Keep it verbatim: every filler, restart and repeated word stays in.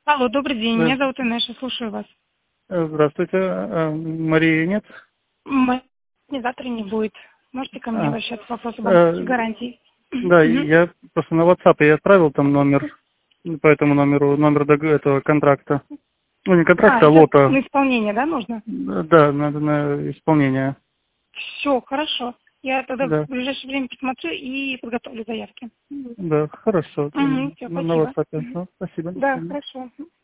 Алло, добрый день. Да. Меня зовут Инесса, слушаю вас. Э, Здравствуйте. Э, Марии нет? М- Завтра не будет. Можете ко мне А, обращаться по вопросу банковских э, гарантий? да, Мгм. я просто на WhatsApp я отправил там номер, по этому номеру, номер дог- этого контракта. Ну, не А, контракта, а это на лота. исполнение, да, нужно? Да, надо на исполнение. Все, хорошо. Я тогда в Да, ближайшее время посмотрю и подготовлю заявки. да, хорошо. Угу, все, На на спасибо. WhatsApp. Мгм. Ну, спасибо. До Да, свидания. хорошо.